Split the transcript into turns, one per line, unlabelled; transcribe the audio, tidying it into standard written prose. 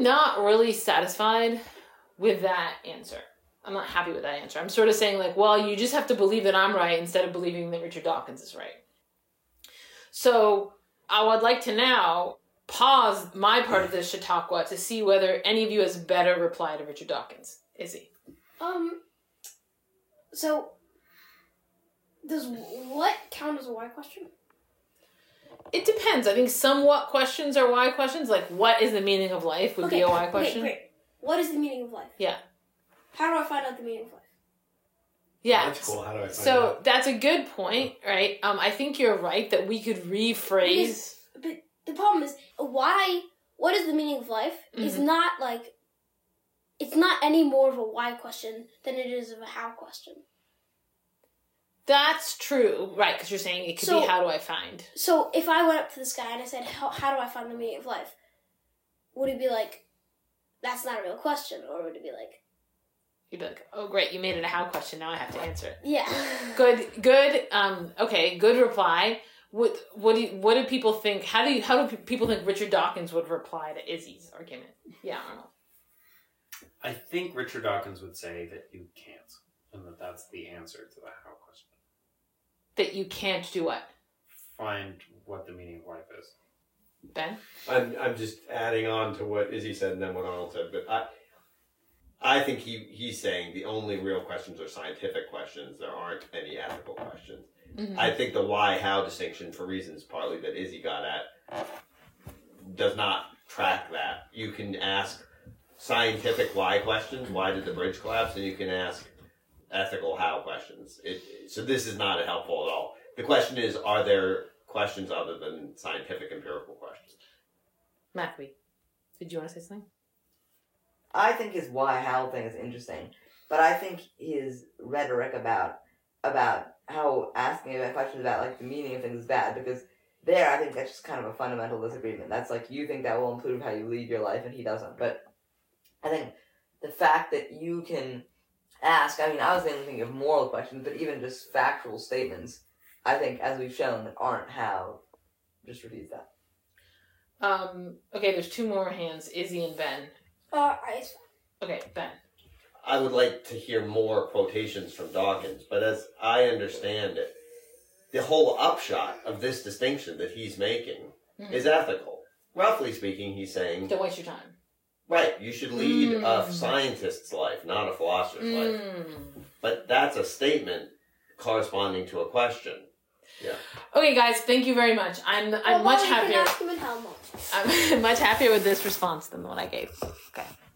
I'm not really satisfied with that answer. I'm not happy with that answer. I'm sort of saying like, well, you just have to believe that I'm right instead of believing that Richard Dawkins is right. So I would like to now pause my part of this Chautauqua to see whether any of you has a better reply to Richard Dawkins. Izzy.
So does what count as a why question?
It depends. I think some what questions are why questions. Like, what is the meaning of life would be a why question.
Okay, great. What is the meaning of life?
Yeah.
How do I find out the meaning of life?
Yeah.
That's cool. How do I find out?
So that's a good point, right? I think you're right that we could rephrase.
But the problem is, what is the meaning of life is not like, it's not any more of a why question than it is of a how question.
That's true, right? Because you're saying it could be how do I find.
So if I went up to this guy and I said, how do I find the meaning of life? Would he be like, that's not a real question? Or would it be like...
You'd be like, oh great, you made it a how question, now I have to answer it.
Yeah.
Good, okay, good reply. What do people think, how do people think Richard Dawkins would reply to Izzy's argument? Yeah, Arnold.
I think Richard Dawkins would say that you can't, and that's the answer to the how question.
That you can't do what?
Find what the meaning of life is.
Ben?
I'm just adding on to what Izzy said and then what Arnold said, but I think he's saying the only real questions are scientific questions. There aren't any ethical questions. Mm-hmm. I think the why-how distinction, for reasons partly that Izzy got at, does not track that. You can ask scientific why questions, why did the bridge collapse, and you can ask ethical how questions. So this is not helpful at all. The question is, are there questions other than scientific empirical questions?
Matthew, did you want to say something?
I think his why-how thing is interesting, but I think his rhetoric about how asking about questions about like the meaning of things is bad, because there I think that's just kind of a fundamental disagreement. That's like, you think that will improve how you lead your life and he doesn't. But I think the fact that you can ask, I mean, I was mainly thinking of moral questions, but even just factual statements, I think, as we've shown, that aren't how, just refutes that.
Okay, there's two more hands, Izzy and Ben. Okay, Ben.
I would like to hear more quotations from Dawkins, but as I understand it, the whole upshot of this distinction that he's making is ethical. Roughly speaking, he's saying...
Don't waste your time.
Right, you should lead a scientist's life, not a philosopher's life. But that's a statement corresponding to a question. Yeah.
Okay, guys, thank you very much. I'm much happier.
You can ask him in how much.
I'm much happier with this response than the one I gave. Okay.